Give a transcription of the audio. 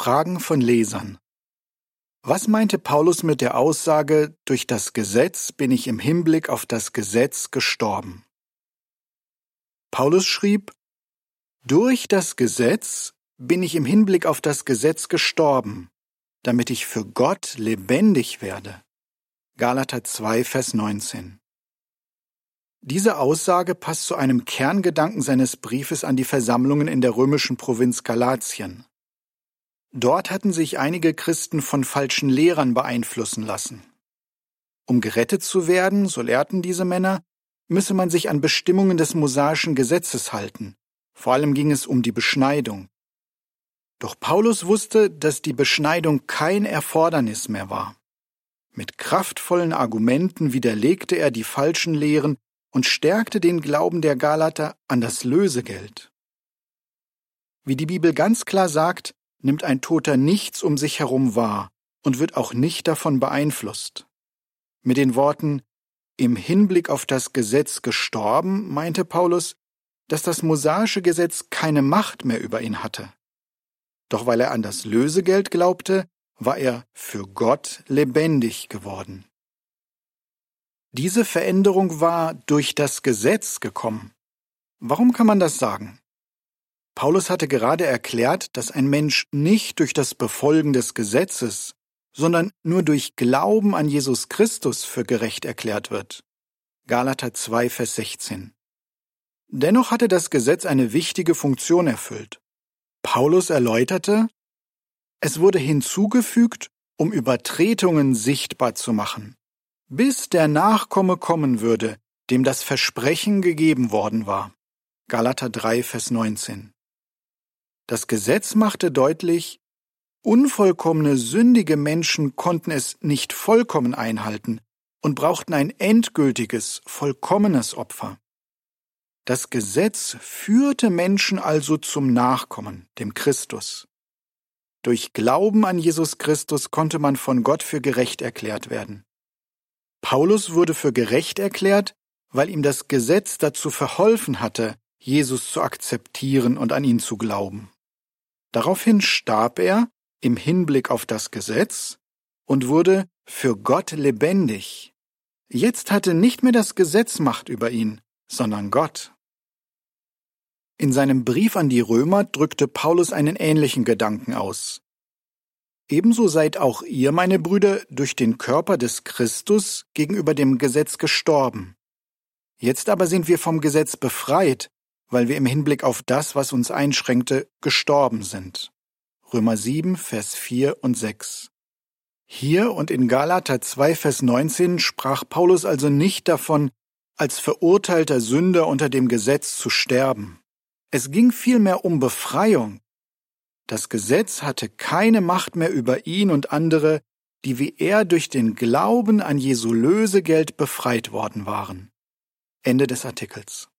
Fragen von Lesern. Was meinte Paulus mit der Aussage, durch das Gesetz bin ich im Hinblick auf das Gesetz gestorben? Paulus schrieb, durch das Gesetz bin ich im Hinblick auf das Gesetz gestorben, damit ich für Gott lebendig werde. Galater 2, Vers 19. Diese Aussage passt zu einem Kerngedanken seines Briefes an die Versammlungen in der römischen Provinz Galatien. Dort hatten sich einige Christen von falschen Lehrern beeinflussen lassen. Um gerettet zu werden, so lehrten diese Männer, müsse man sich an Bestimmungen des mosaischen Gesetzes halten. Vor allem ging es um die Beschneidung. Doch Paulus wusste, dass die Beschneidung kein Erfordernis mehr war. Mit kraftvollen Argumenten widerlegte er die falschen Lehren und stärkte den Glauben der Galater an das Lösegeld. Wie die Bibel ganz klar sagt, nimmt ein Toter nichts um sich herum wahr und wird auch nicht davon beeinflusst. Mit den Worten im Hinblick auf das Gesetz gestorben, meinte Paulus, dass das mosaische Gesetz keine Macht mehr über ihn hatte. Doch weil er an das Lösegeld glaubte, war er für Gott lebendig geworden. Diese Veränderung war durch das Gesetz gekommen. Warum kann man das sagen? Paulus hatte gerade erklärt, dass ein Mensch nicht durch das Befolgen des Gesetzes, sondern nur durch Glauben an Jesus Christus für gerecht erklärt wird. Galater 2, Vers 16. Dennoch hatte das Gesetz eine wichtige Funktion erfüllt. Paulus erläuterte, es wurde hinzugefügt, um Übertretungen sichtbar zu machen, bis der Nachkomme kommen würde, dem das Versprechen gegeben worden war. Galater 3, Vers 19. Das Gesetz machte deutlich, unvollkommene, sündige Menschen konnten es nicht vollkommen einhalten und brauchten ein endgültiges, vollkommenes Opfer. Das Gesetz führte Menschen also zum Nachkommen, dem Christus. Durch Glauben an Jesus Christus konnte man von Gott für gerecht erklärt werden. Paulus wurde für gerecht erklärt, weil ihm das Gesetz dazu verholfen hatte, Jesus zu akzeptieren und an ihn zu glauben. Daraufhin starb er im Hinblick auf das Gesetz und wurde für Gott lebendig. Jetzt hatte nicht mehr das Gesetz Macht über ihn, sondern Gott. In seinem Brief an die Römer drückte Paulus einen ähnlichen Gedanken aus. Ebenso seid auch ihr, meine Brüder, durch den Körper des Christus gegenüber dem Gesetz gestorben. Jetzt aber sind wir vom Gesetz befreit, weil wir im Hinblick auf das, was uns einschränkte, gestorben sind. Römer 7, Vers 4 und 6. Hier und in Galater 2, Vers 19 sprach Paulus also nicht davon, als verurteilter Sünder unter dem Gesetz zu sterben. Es ging vielmehr um Befreiung. Das Gesetz hatte keine Macht mehr über ihn und andere, die wie er durch den Glauben an Jesu Lösegeld befreit worden waren. Ende des Artikels.